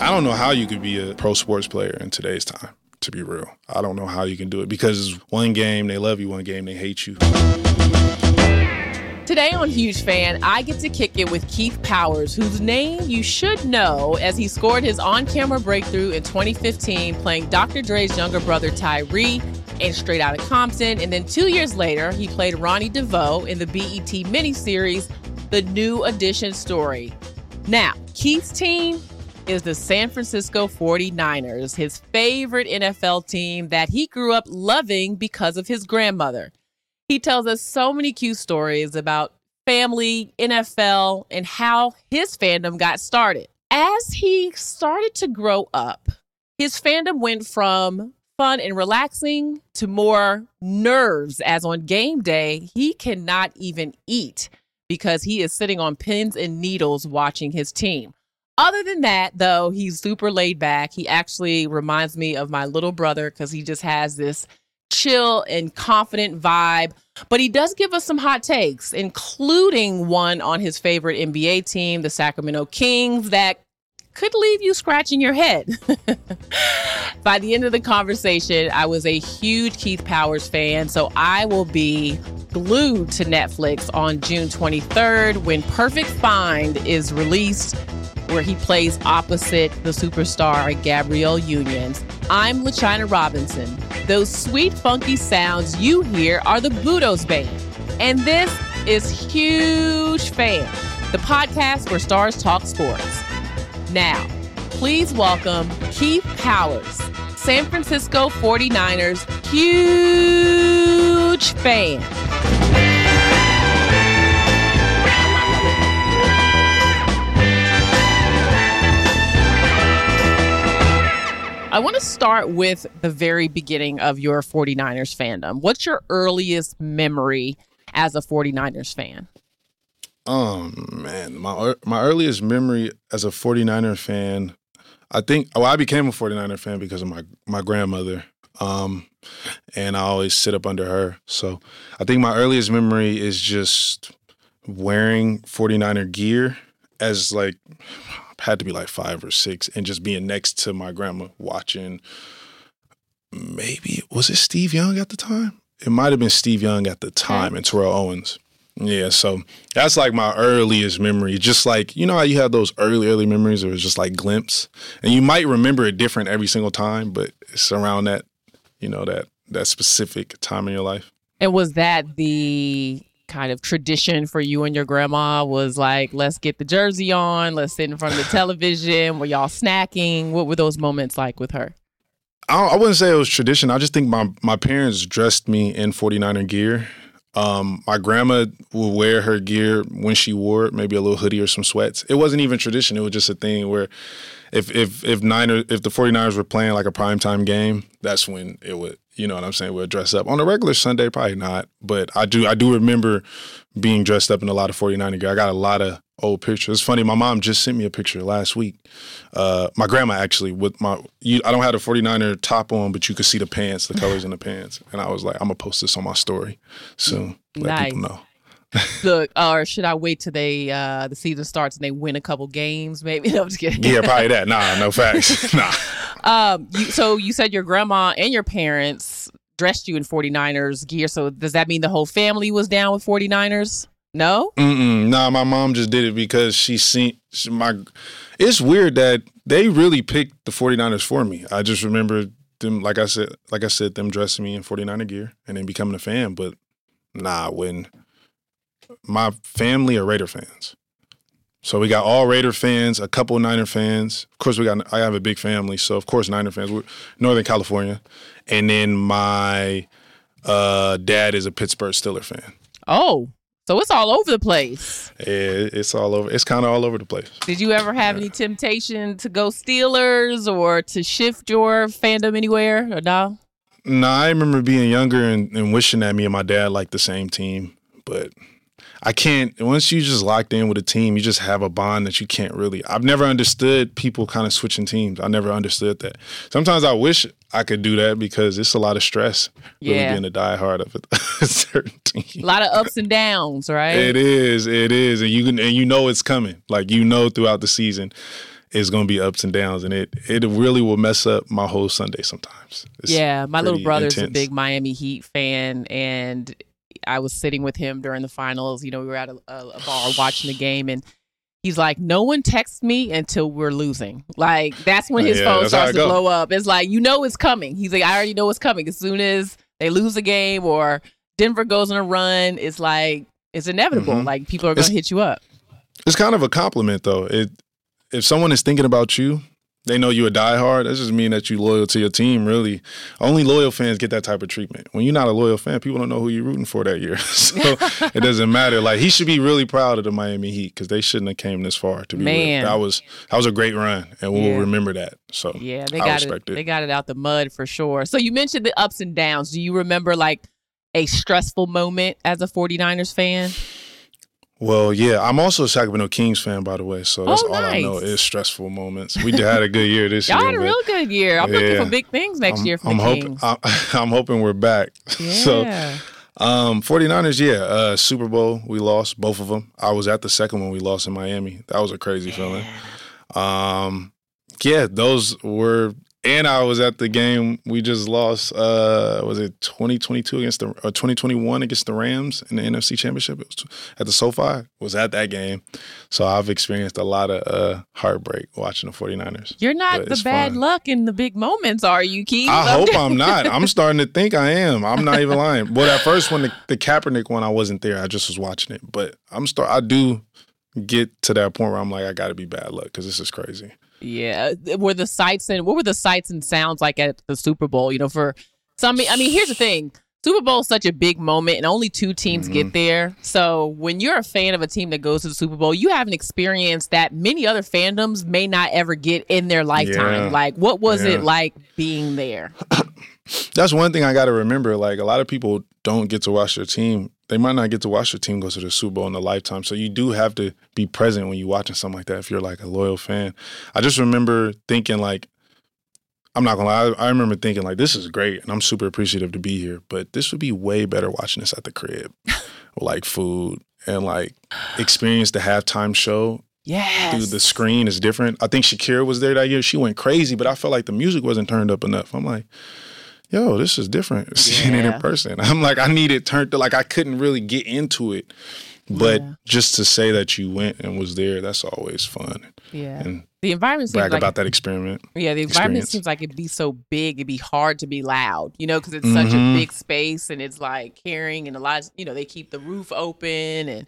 I don't know how you could be a pro sports player in today's time, to be real. I don't know how you can do it because one game they love you, one game they hate you. Today on Huge Fan, I get to kick it with Keith Powers, whose name you should know as he scored his on-camera breakthrough in 2015 playing Dr. Dre's younger brother Tyree in Straight Outta Compton. And then 2 years later, he played Ronnie DeVoe in the BET miniseries, The New Edition Story. Now, Keith's team is the San Francisco 49ers, his favorite NFL team that he grew up loving because of his grandmother. He tells us so many cute stories about family, NFL, and how his fandom got started. As he started to grow up, his fandom went from fun and relaxing to more nerves, as on game day, he cannot even eat because he is sitting on pins and needles watching his team. Other than that, though, he's super laid back. He actually reminds me of my little brother because he just has this chill and confident vibe. But he does give us some hot takes, including one on his favorite NBA team, the Sacramento Kings, that could leave you scratching your head. By the end of the conversation, I was a huge Keith Powers fan, so I will be glued to Netflix on June 23rd when Perfect Find is released, where he plays opposite the superstar Gabrielle Unions. I'm LaChina Robinson. Those sweet, funky sounds you hear are the Budos Band. And this is Huge Fan, the podcast where stars talk sports. Now, please welcome Keith Powers, San Francisco 49ers huge fan. I want to start with the very beginning of your 49ers fandom. What's your earliest memory as a 49ers fan? Man, my earliest memory as a 49er fan, I became a 49er fan because of my grandmother. And I always sit up under her. So I think my earliest memory is just wearing 49er gear as had to be 5 or 6 and just being next to my grandma watching. Maybe was it Steve Young at the time? It might have been Steve Young at the time and Terrell Owens. Yeah, so that's my earliest memory. Just how you have those early memories where it's just glimpse, and you might remember it different every single time, but it's around that that specific time in your life. And was that the kind of tradition for you and your grandma? Was let's get the jersey on, let's sit in front of the television? Were y'all snacking? What were those moments like with her? I wouldn't say it was tradition. I just think my parents dressed me in 49er gear. My grandma would wear her gear when she wore it, maybe a little hoodie or some sweats. It wasn't even tradition. It was just a thing where if the 49ers were playing a primetime game, that's when it would, you know what I'm saying, we'll dress up. On a regular Sunday, probably not. But I do remember being dressed up in a lot of 49er gear. I got a lot of old pictures. It's funny, my mom just sent me a picture last week. My grandma actually, I don't have the 49er top on, but you could see the pants, the colors in the pants. And I was like, I'm going to post this on my story soon. Let people know. Look, or should I wait till the season starts and they win a couple games? Maybe. No, I'm just kidding. Yeah, probably that. Nah, no facts. Nah. So you said your grandma and your parents dressed you in 49ers gear. So does that mean the whole family was down with 49ers? No? Nah, my mom just did it because it's weird that they really picked the 49ers for me. I just remember them, like I said, them dressing me in 49er gear and then becoming a fan. But when my family are Raider fans. So we got all Raider fans, a couple Niner fans. Of course, I have a big family, so of course Niner fans. We're Northern California. And then my dad is a Pittsburgh Steelers fan. Oh, so it's all over the place. Yeah, it's all over. It's kind of all over the place. Did you ever have any temptation to go Steelers or to shift your fandom anywhere or no? No, I remember being younger and wishing that me and my dad liked the same team, but I can't. Once you just locked in with a team, you just have a bond that you can't really. I've never understood people kind of switching teams. I never understood that. Sometimes I wish I could do that because it's a lot of stress really being a diehard of a certain team. A lot of ups and downs, right? It is, and you know it's coming. Throughout the season. it's going to be ups and downs, and it really will mess up my whole Sunday sometimes. It's my little brother's intense. a big Miami Heat fan, and I was sitting with him during the finals. We were at a bar watching the game, and he's like, no one texts me until we're losing. Like, that's when his phone starts to blow up. It's like, it's coming. He's like, I already know it's coming. As soon as they lose a game or Denver goes on a run, it's like, it's inevitable. Mm-hmm. Like, people are going to hit you up. It's kind of a compliment, though. If someone is thinking about you, they know you a diehard. That just mean that you loyal to your team, really. Only loyal fans get that type of treatment. When you're not a loyal fan, people don't know who you're rooting for that year. So it doesn't matter. Like, he should be really proud of the Miami Heat because they shouldn't have came this far, to be real. That was a great run, and we'll remember that. So I respect it. They got it out the mud for sure. So you mentioned the ups and downs. Do you remember, like, a stressful moment as a 49ers fan? Well, yeah, I'm also a Sacramento Kings fan, by the way, so that's all I know is stressful moments. We had a good year this year. Y'all had a real good year. I'm looking for big things next year for the Kings. I'm hoping we're back. Yeah. So, 49ers, Super Bowl, we lost, both of them. I was at the second one we lost in Miami. That was a crazy feeling. Those were... And I was at the game we just lost, was it 2022 or 2021 against the Rams in the NFC Championship? It was at the SoFi. Was at that game. So I've experienced a lot of heartbreak watching the 49ers. You're not the bad luck in the big moments, are you, Keith? I hope I'm not. I'm starting to think I am. I'm not even lying. Well, at first when the Kaepernick one, I wasn't there. I just was watching it. But I do get to that point where I'm like, I got to be bad luck because this is crazy. Yeah. What were the sights and sounds like at the Super Bowl? For some, I mean, here's the thing. Super Bowl is such a big moment and only two teams get there. So when you're a fan of a team that goes to the Super Bowl, you have an experience that many other fandoms may not ever get in their lifetime. Yeah. Like, what was it like being there? That's one thing I got to remember. Like, a lot of people don't get to watch their team. They might not get to watch their team go to the Super Bowl in a lifetime. So you do have to be present when you're watching something like that if you're like a loyal fan. I just remember thinking like, I'm not going to lie, I remember thinking like, this is great and I'm super appreciative to be here, but this would be way better watching this at the crib. Like food and like experience the halftime show. Yes. Through the screen is different. I think Shakira was there that year. She went crazy, but I felt like the music wasn't turned up enough. I'm like, yo, this is different. Seeing it in person. I'm like, I need it turned to, like, I couldn't really get into it. But just to say that you went and was there, that's always fun. Yeah. And the environment seems brag about that experiment. Yeah, the environment seems like it'd be so big, it'd be hard to be loud, because it's such a big space and it's like carrying and a lot, they keep the roof open and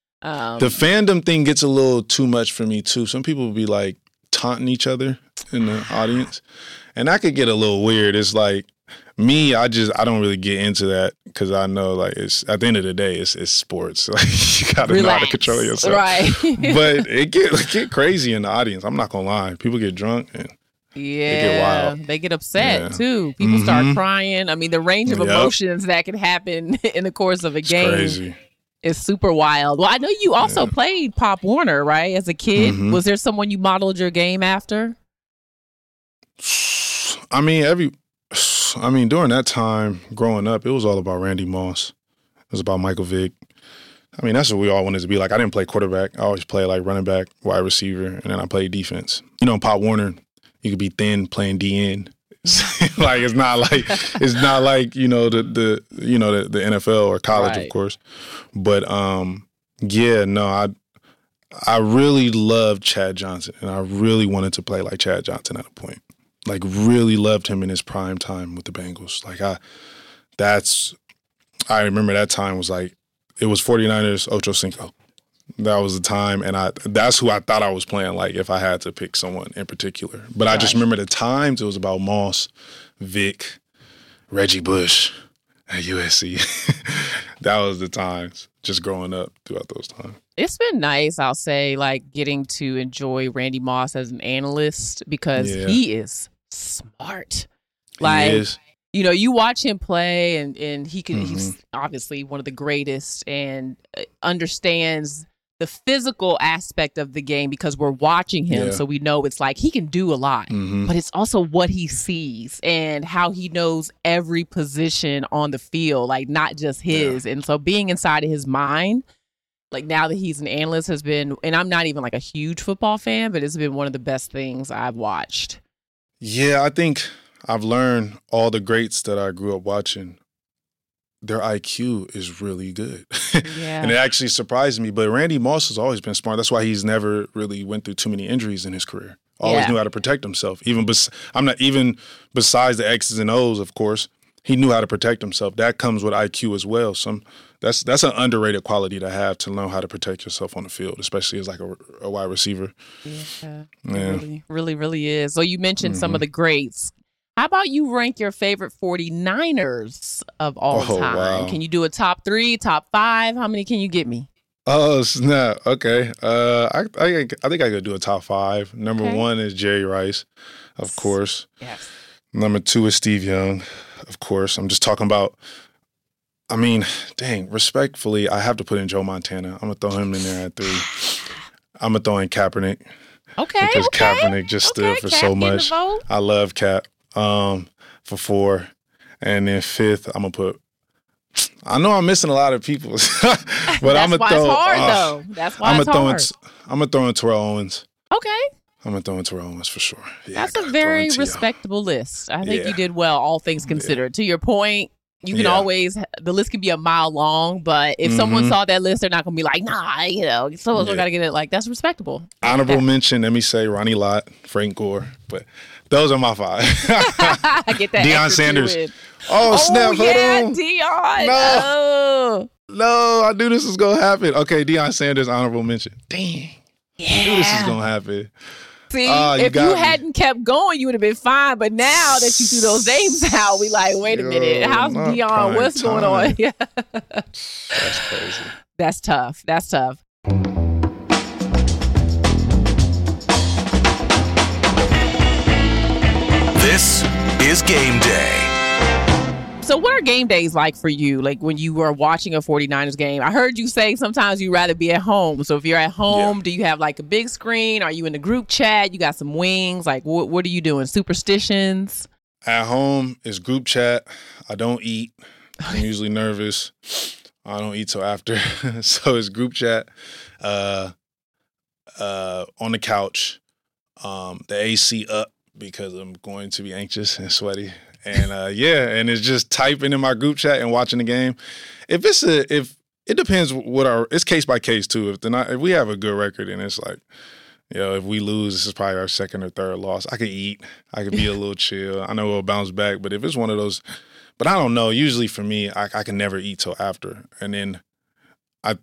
the fandom thing gets a little too much for me too. Some people will be like taunting each other in the audience. And that could get a little weird. It's like, me, I don't really get into that because I know, like, it's at the end of the day, it's sports. Like, you gotta know how to control yourself. Right. But it get crazy in the audience. I'm not gonna lie. People get drunk and they get wild. They get upset too. People start crying. I mean, the range of emotions that can happen in the course of a game crazy. Is super wild. Well, I know you also played Pop Warner, right? As a kid, was there someone you modeled your game after? I mean, during that time, growing up, it was all about Randy Moss. It was about Michael Vick. I mean, that's what we all wanted to be. Like, I didn't play quarterback. I always played like running back, wide receiver, and then I played defense. Pop Warner, you could be thin playing DN. Like, it's not like the NFL or college, of course. But I really loved Chad Johnson, and I really wanted to play like Chad Johnson at a point. Like, really loved him in his prime time with the Bengals. Like, I remember that time was like, it was 49ers, Ocho Cinco. That was the time, and that's who I thought I was playing like if I had to pick someone in particular. But I just remember the times it was about Moss, Vic, Reggie Bush at USC. That was the times, just growing up throughout those times. It's been nice, I'll say, like getting to enjoy Randy Moss as an analyst because he is smart. Like, he is. You watch him play and he can, he's obviously one of the greatest and understands the physical aspect of the game because we're watching him. So we know it's like he can do a lot, but it's also what he sees and how he knows every position on the field, like not just his. And so being inside of his mind, like now that he's an analyst, has been, and I'm not even like a huge football fan, but it's been one of the best things I've watched. Yeah, I think I've learned all the greats that I grew up watching, their IQ is really good. Yeah. And it actually surprised me. But Randy Moss has always been smart. That's why he's never really went through too many injuries in his career. Always knew how to protect himself. Even besides the X's and O's, of course, he knew how to protect himself. That comes with IQ as well. That's an underrated quality to have, to know how to protect yourself on the field, especially as like a wide receiver. Yeah. It really is. So you mentioned some of the greats. How about you rank your favorite 49ers of all time? Wow. Can you do a top 3, top 5? How many can you get me? Oh, snap. Okay. I think I could do a top 5. Number 1 is Jerry Rice, of course. Yes. Number 2 is Steve Young, of course. I'm just talking about, respectfully, I have to put in Joe Montana. I'm going to throw him in there at 3. I'm going to throw in Kaepernick. Okay. Because Kaepernick just stood for so much. I love Cap. For 4. And then 5th, I'm going to put, I know I'm missing a lot of people, but I'm going to throw. That's why it's hard, though. That's why it's hard. I'm going to throw in Terrell Owens. Okay. I'm going to throw in Terrell Owens for sure. Yeah, that's a very respectable list. I think you did well, all things considered. To your point, you can always, the list can be a mile long, but if someone saw that list, they're not going to be like, nah, someone's got to get it. Like, that's respectable. Honorable mention, let me say Ronnie Lott, Frank Gore, but those are my 5. I get that. Deion Sanders. Oh, snap. Yeah, hold on. Deion. No, I knew this was going to happen. Okay, Deion Sanders, honorable mention. Dang. Yeah. I knew this was going to happen. See, if you hadn't kept going, you would have been fine. But now that you threw those names out, we like, wait a minute. How's Deion? What's going on? Yeah. That's crazy. That's tough. This is Game Day. So what are game days like for you? Like when you were watching a 49ers game? I heard you say sometimes you'd rather be at home. So if you're at home, do you have like a big screen? Are you in the group chat? You got some wings? Like what are you doing? Superstitions? At home is group chat. I don't eat. I'm usually nervous. I don't eat till after. So it's group chat. On the couch. The AC up because I'm going to be anxious and sweaty. And and it's just typing in my group chat and watching the game. If it depends it's case by case too. If we have a good record and it's like, if we lose, this is probably our second or third loss. I could eat. I could be a little chill. I know we'll bounce back. But if it's one of those, but I don't know. Usually for me, I can never eat till after. And then I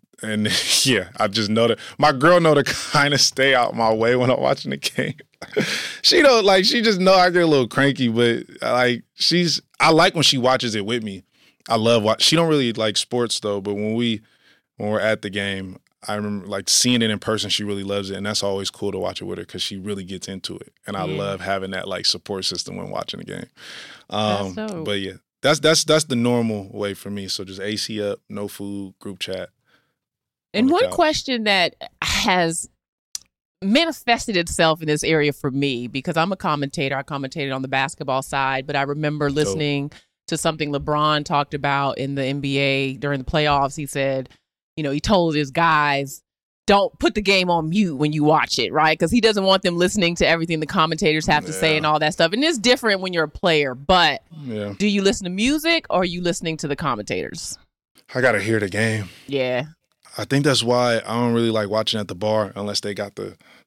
just know that my girl know to kind of stay out my way when I'm watching the game. She just know I get a little cranky, but I like when she watches it with me. I love she don't really like sports though, but when we're at the game, I remember like seeing it in person. She really loves it, and that's always cool to watch it with her because she really gets into it. And I love having that like support system when watching the game. But yeah, that's the normal way for me. So just AC up, no food, group chat. And one question that has manifested itself in this area for me, because I'm a commentator. I commentated on the basketball side, but I remember listening to something LeBron talked about in the NBA during the playoffs. He said, he told his guys, don't put the game on mute when you watch it, right? Because he doesn't want them listening to everything the commentators have to say and all that stuff. And it's different when you're a player, but do you listen to music or are you listening to the commentators? I got to hear the game. Yeah. I think that's why I don't really like watching at the bar unless they got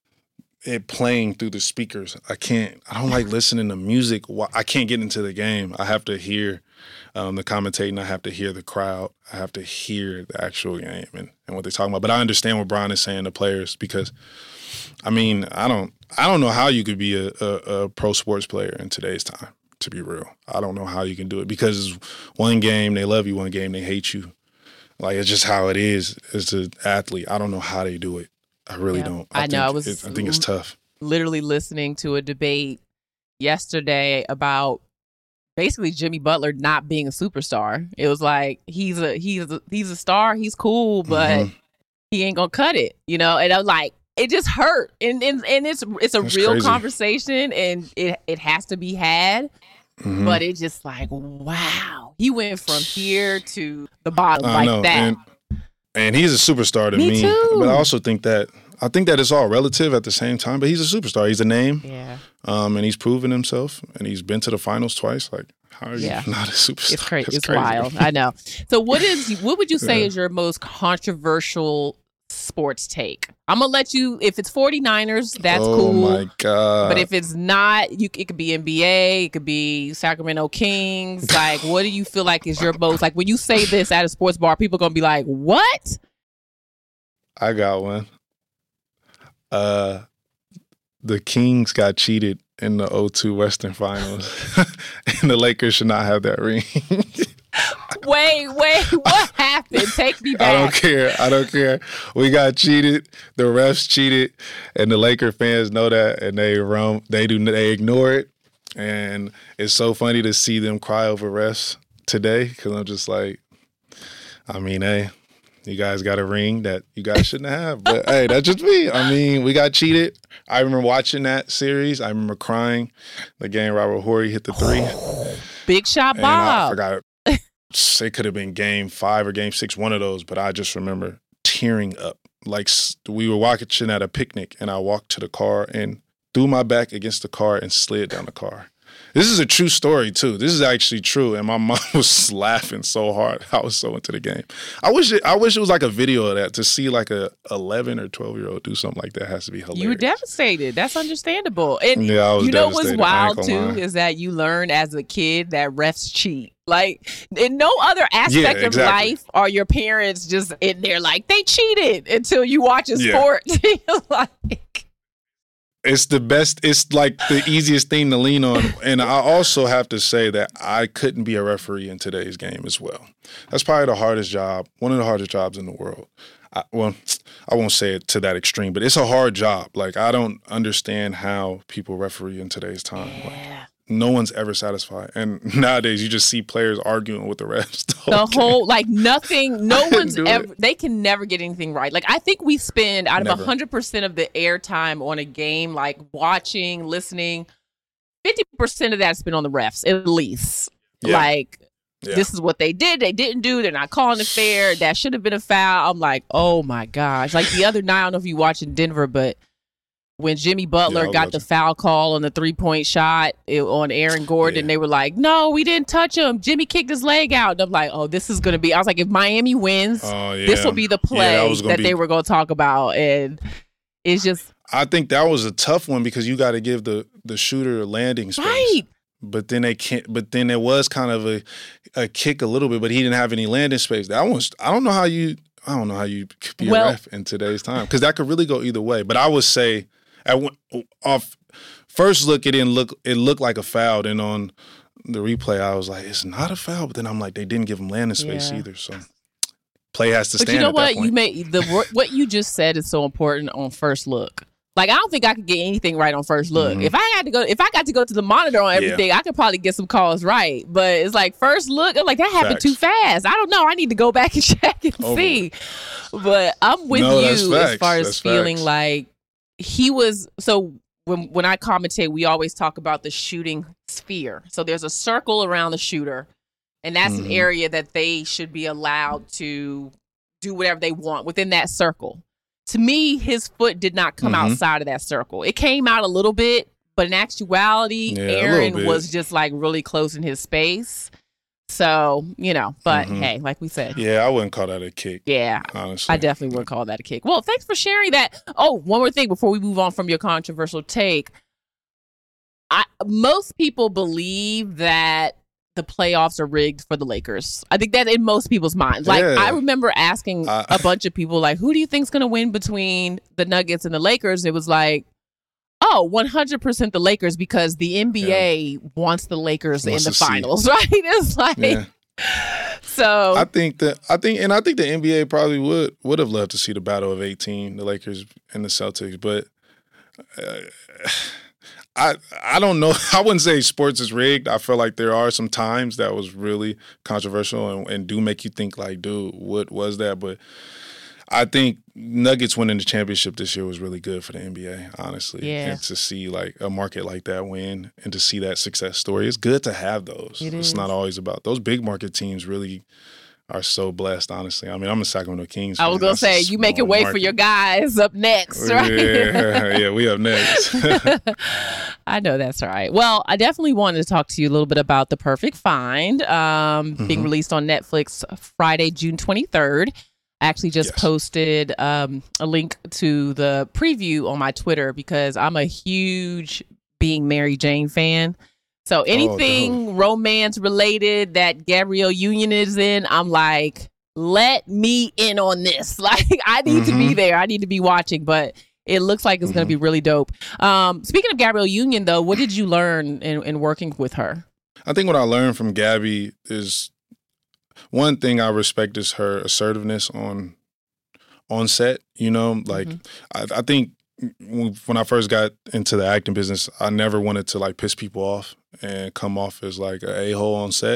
it playing through the speakers. I don't like listening to music. I can't get into the game. I have to hear the commentating. I have to hear the crowd. I have to hear the actual game and what they're talking about. But I understand what Brian is saying to players because, I don't know how you could be a pro sports player in today's time, to be real. I don't know how you can do it because one game they love you, one game they hate you. Like, it's just how it is as an athlete. I don't know how they do it. I really don't. I think it's tough. Literally listening to a debate yesterday about basically Jimmy Butler not being a superstar. It was like he's a star, he's cool, but he ain't gonna cut it, And I was like, it just hurt, and it's a real crazy conversation, and it has to be had. But it's just like, wow, he went from here to the bottom that. And he's a superstar to Me too. But I also think that it's all relative at the same time. But he's a superstar. He's a name. Yeah. And he's proven himself. And he's been to the finals twice. Like, how are you not a superstar? It's crazy. It's wild. I know. So what would you say is your most controversial sports take? I'm going to let you, if it's 49ers, that's cool. Oh my God. But if it's not, it could be NBA, it could be Sacramento Kings. Like, what do you feel like is your most, like when you say this at a sports bar, people are going to be like, what? I got one. The Kings got cheated in the 0-2 Western Finals. And the Lakers should not have that ring. Wait, what happened? Take me back. I don't care. We got cheated. The refs cheated, and the Laker fans know that, and they ignore it. And it's so funny to see them cry over refs today, because I'm just like, I mean, hey, you guys got a ring that you guys shouldn't have. But hey, that's just me. I mean, we got cheated. I remember watching that series. I remember crying the game Robert Horry hit the 3. Big shot, and Bob. I forgot. It could have been game 5 or game 6, one of those, but I just remember tearing up. Like, we were watching at a picnic, and I walked to the car and threw my back against the car and slid down the car. This is a true story, too. This is actually true, and my mom was laughing so hard. I was so into the game. I wish it was like a video of that. To see like a 11 or 12-year-old do something like that has to be hilarious. You were devastated. That's understandable. And yeah, I was what's wild, too, is that you learn as a kid that refs cheat. Like, in no other aspect of life are your parents just in there like, they cheated, until you watch a sport. You're like... It's the best. It's like the easiest thing to lean on. And I also have to say that I couldn't be a referee in today's game as well. That's probably the hardest job, one of the hardest jobs in the world. I won't say it to that extreme, but it's a hard job. Like, I don't understand how people referee in today's time. Yeah. Like, no one's ever satisfied. And nowadays, you just see players arguing with the refs. No one's ever, they can never get anything right. Like, I think we spend out of 100% of the airtime on a game, like watching, listening, 50% of that's been on the refs, at least. Yeah. Like, this is what they did. They didn't do. They're not calling it fair. That should have been a foul. I'm like, oh my gosh. Like the other night, I don't know if you watch in Denver, but when Jimmy Butler got the foul call on the 3-point shot on Aaron Gordon, they were like, no, we didn't touch him. Jimmy kicked his leg out. And I'm like, oh, this is going to be, I was like, if Miami wins, this will be the play that they were going to talk about. And it's just. I think that was a tough one because you got to give the shooter a landing space. Right. But then they can't. But then it was kind of a kick a little bit, but he didn't have any landing space. That was. I don't know how you could be a ref in today's time, because that could really go either way. But I would say, off first look, it looked like a foul. Then on the replay, I was like, it's not a foul. But then I'm like, they didn't give him landing space either. So play has to stand. But you know what? You made what you just said is so important on first look. Like, I don't think I could get anything right on first look. Mm-hmm. If I got to go to the monitor on everything, I could probably get some calls right. But it's like first look, I'm like, that happened too fast. I don't know. I need to go back and check and see. But I'm with you as far as feeling like he was. So when I commentate, we always talk about the shooting sphere. So there's a circle around the shooter, and that's an area that they should be allowed to do whatever they want within that circle. To me, his foot did not come outside of that circle. It came out a little bit, but in actuality, Aaron was just like really close in his space. So, but hey, like we said. Yeah, I wouldn't call that a kick. Yeah, honestly. I definitely wouldn't call that a kick. Well, thanks for sharing that. Oh, one more thing before we move on from your controversial take. Most people believe that the playoffs are rigged for the Lakers. I think that in most people's minds. Like, I remember asking a bunch of people, like, who do you think's going to win between the Nuggets and the Lakers? It was like, 100% the Lakers, because the NBA wants the Lakers in the finals, right? It's like, so I think the NBA probably would have loved to see the battle of 18, the Lakers and the Celtics, but I don't know. I wouldn't say sports is rigged. I feel like there are some times that was really controversial and do make you think like, dude, what was that? But I think Nuggets winning the championship this year was really good for the NBA, honestly. Yeah. And to see like a market like that win and to see that success story, it's good to have those. It's not always about those big market teams. Really are so blessed, honestly. I mean, I'm a Sacramento Kings fan. I was going to say, you making way for your guys up next, right? Yeah, we up next. I know that's right. Well, I definitely wanted to talk to you a little bit about The Perfect Find, being released on Netflix Friday, June 23rd. I actually just posted a link to the preview on my Twitter because I'm a huge Being Mary Jane fan. So anything romance related that Gabrielle Union is in, I'm like, let me in on this. Like, I need to be there. I need to be watching, but it looks like it's going to be really dope. Speaking of Gabrielle Union, though, what did you learn in working with her? I think what I learned from Gabby is one thing I respect is her assertiveness on set. You know, like I think when I first got into the acting business, I never wanted to like piss people off and come off as like an a-hole on set.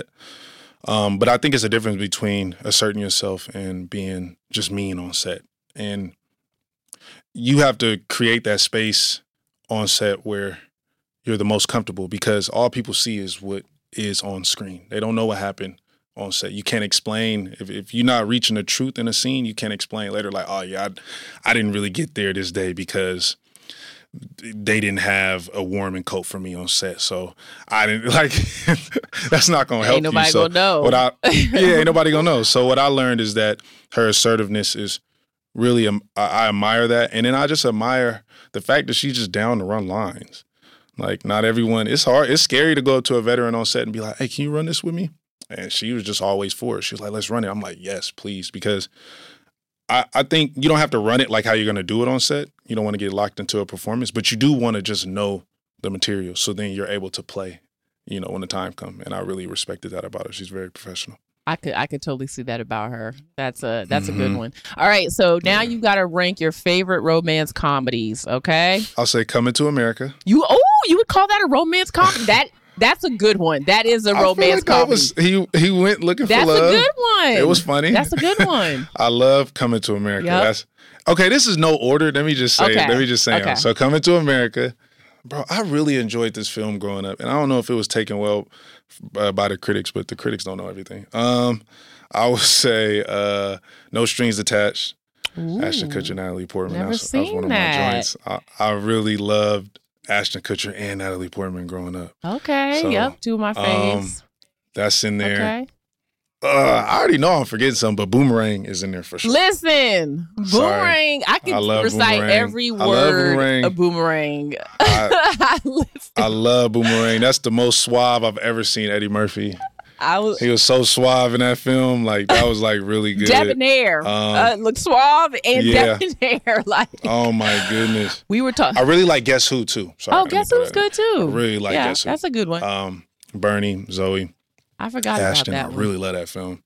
But I think it's a difference between asserting yourself and being just mean on set. And you have to create that space on set where you're the most comfortable because all people see is what is on screen. They don't know what happened on set. You can't explain. If you're not reaching the truth in a scene, you can't explain later like, oh yeah, I didn't really get there this day because they didn't have a warming coat for me on set. So I didn't like, that's not going to help you. Ain't nobody going to know. Ain't nobody going to know. So what I learned is that her assertiveness is really, I admire that. And then I just admire the fact that she's just down to run lines. Like not everyone, it's hard. It's scary to go up to a veteran on set and be like, hey, can you run this with me? And she was just always for it. She was like, let's run it. I'm like, yes, please. Because I think you don't have to run it like how you're going to do it on set. You don't want to get locked into a performance, but you do want to just know the material. So then you're able to play, you know, when the time comes. And I really respected that about her. She's very professional. I could totally see that about her. That's a good one. All right. So now you've got to rank your favorite romance comedies. Okay. I'll say Coming to America. You would call that a romance comedy? That's a good one. That is a romance comedy. He went looking for love. That's a good one. It was funny. That's a good one. I love Coming to America. Yep. Okay, this is no order. Let me just say it. Let me just say it. So Coming to America. Bro, I really enjoyed this film growing up. And I don't know if it was taken well by the critics, but the critics don't know everything. I would say No Strings Attached. Ooh, Ashton Kutcher, Natalie Portman. That was one of my joints. I really loved Ashton Kutcher and Natalie Portman growing up. Okay, so, yep, two of my faves. That's in there. Okay. I already know I'm forgetting something, but Boomerang is in there for sure. Listen, Boomerang, I can recite every word of Boomerang. I love Boomerang. That's the most suave I've ever seen Eddie Murphy. He was so suave in that film. Like, that was like really good. Debonair. Look suave and debonair. Like, oh my goodness. We were talking. I really like Guess Who too. Sorry, Guess Who's good too. I really like Guess Who. That's a good one. Bernie, Zoe. I forgot Ashton, about that one. I really love that film.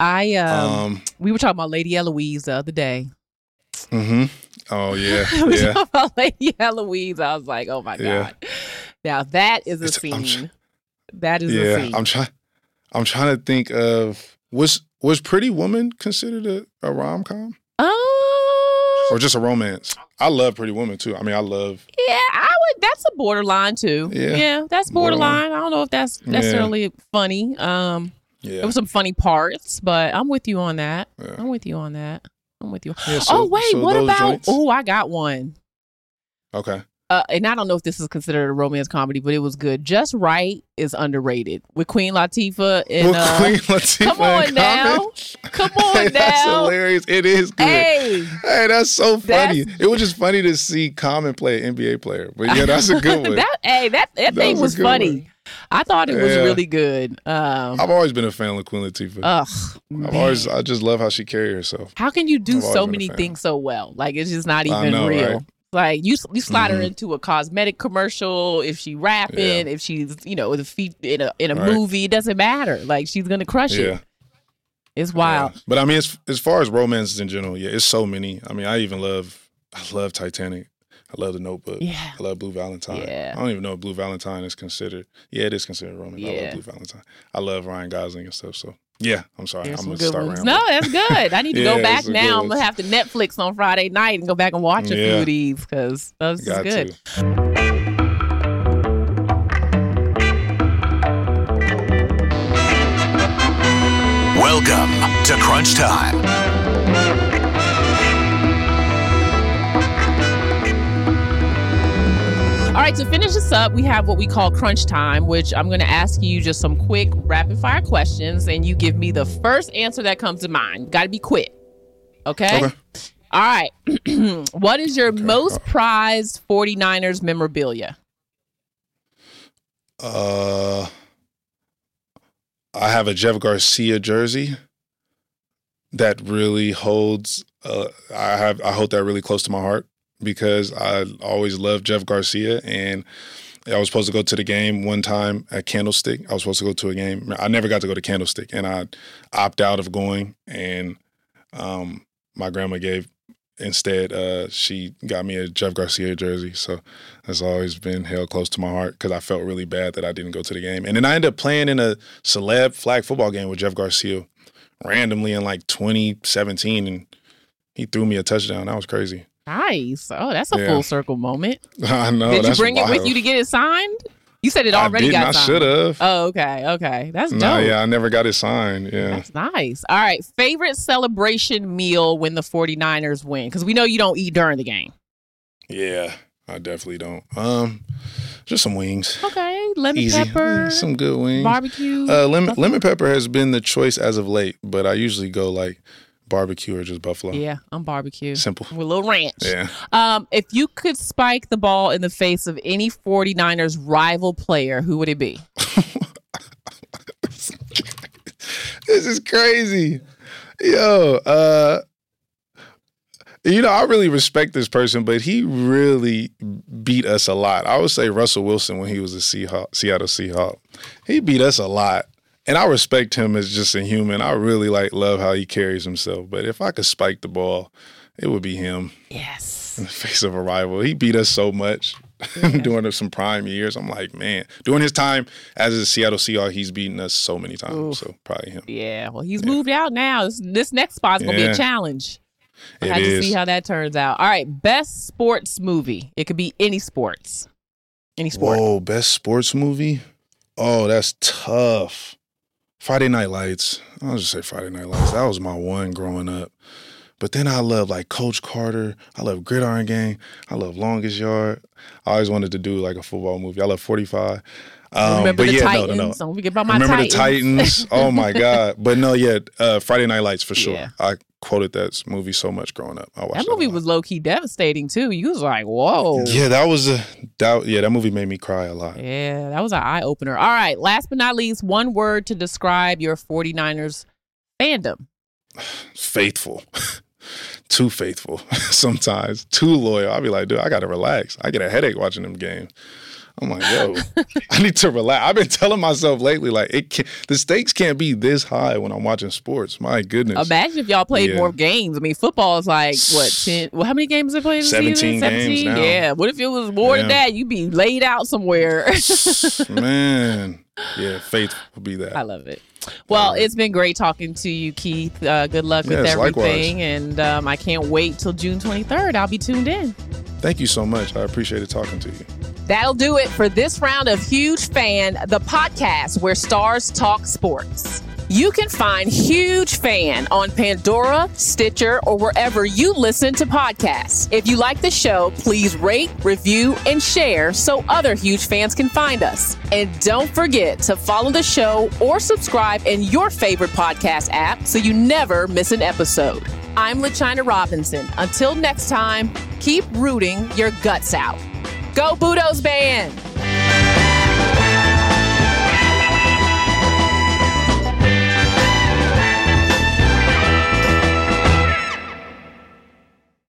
We were talking about Lady Eloise the other day. Oh yeah. We were talking about Lady Eloise. I was like, oh my God. Now that is a scene. That is a scene. I'm trying to think of was Pretty Woman considered a rom-com? Or just a romance? I love Pretty Woman too. I mean, I love. Yeah, I would. That's a borderline too. Yeah, that's borderline. I don't know if that's necessarily funny. There were some funny parts, but I'm with you on that. Yeah. I'm with you. Yeah, what about? Joints? Oh, I got one. Okay. And I don't know if this is considered a romance comedy, but it was good. Just Right is underrated with Queen Latifah. Come on now. That's hilarious. It is good. Hey, that's so funny. It was just funny to see Common play an NBA player. But yeah, that's a good one. that thing was funny. One. I thought it was really good. I've always been a fan of Queen Latifah. I just love how she carried herself. How can you do so many things so well? Like, it's just not even real. Right? Like, you slide her into a cosmetic commercial, if she rapping, if she's, with a feet in a movie, it doesn't matter. Like, she's going to crush it. It's wild. Yeah. But I mean, as far as romances in general, it's so many. I mean, I love Titanic. I love The Notebook. Yeah. I love Blue Valentine. Yeah. I don't even know if Blue Valentine is considered. Yeah, it is considered romance. Yeah. I love Blue Valentine. I love Ryan Gosling and stuff, so. Yeah, I'm sorry. I'm going to start rambling. No, that's good. I need to go back now. I'm going to have to Netflix on Friday night and go back and watch a few of these because those is good. Welcome to Crunch Time. All right, to finish this up, we have what we call Crunch Time, which I'm going to ask you just some quick rapid-fire questions, and you give me the first answer that comes to mind. Got to be quick. Okay? All right. What is your most prized 49ers memorabilia? I have a Jeff Garcia jersey that really holds. I hold that really close to my heart because I always loved Jeff Garcia, and I was supposed to go to the game one time at Candlestick. I was supposed to go to a game. I never got to go to Candlestick, and I opted out of going. And my grandma she got me a Jeff Garcia jersey. So that's always been held close to my heart because I felt really bad that I didn't go to the game. And then I ended up playing in a celeb flag football game with Jeff Garcia randomly in like 2017, and he threw me a touchdown. That was crazy. Nice. Oh, that's a full circle moment. I know. Did you bring it with you to get it signed? You said it already got signed. I should have. Oh, okay. That's dope. I never got it signed. Yeah. That's nice. All right. Favorite celebration meal when the 49ers win? Because we know you don't eat during the game. Yeah, I definitely don't. Just some wings. Okay. Lemon Easy. pepper. Some good wings. Barbecue. Lemon pepper has been the choice as of late, but I usually go like barbecue or just buffalo. Yeah, I'm barbecue. Simple. With a little ranch. Yeah. If you could spike the ball in the face of any 49ers rival player, who would it be? This is crazy. Yo, I really respect this person, but he really beat us a lot. I would say Russell Wilson when he was a Seattle Seahawk. He beat us a lot. And I respect him as just a human. I really love how he carries himself. But if I could spike the ball, it would be him. Yes. In the face of a rival. He beat us so much during some prime years. I'm like, man. During his time as a Seattle Seahawk, he's beaten us so many times. Oof. So probably him. Yeah. Well, he's moved out now. This next spot's going to be a challenge. I have to see how that turns out. All right. Best sports movie. It could be any sports. Any sport. Whoa, best sports movie? Oh, that's tough. Friday Night Lights. I'll just say Friday Night Lights. That was my one growing up. But then I love Coach Carter. I love Gridiron Gang. I love Longest Yard. I always wanted to do a football movie. I love 45. Remember the Titans. No. Don't forget about my Remember Titans. The Titans. Oh my God. But no, Friday Night Lights for sure. Yeah. I quoted that movie so much growing up. I watched that movie was low key devastating too. You was like, whoa. Yeah, that movie made me cry a lot. Yeah, that was an eye opener. All right, last but not least, one word to describe your 49ers fandom. Faithful. Too faithful sometimes. Too loyal. I'll be like, dude, I got to relax. I get a headache watching them games. I'm like, yo, I need to relax. I've been telling myself lately, the stakes can't be this high when I'm watching sports. My goodness. Imagine if y'all played more games. I mean, football is 10? Well, how many games they played this 17 season? 17 games now. Yeah. What if it was more than that? You'd be laid out somewhere. Man. Yeah, faith would be that. I love it. Well, it's been great talking to you, Keith. Good luck with everything. Likewise. And I can't wait till June 23rd. I'll be tuned in. Thank you so much. I appreciated talking to you. That'll do it for this round of Huge Fan, the podcast where stars talk sports. You can find Huge Fan on Pandora, Stitcher, or wherever you listen to podcasts. If you like the show, please rate, review, and share so other Huge Fans can find us. And don't forget to follow the show or subscribe in your favorite podcast app so you never miss an episode. I'm LaChina Robinson. Until next time, keep rooting your guts out. Go Budos Band!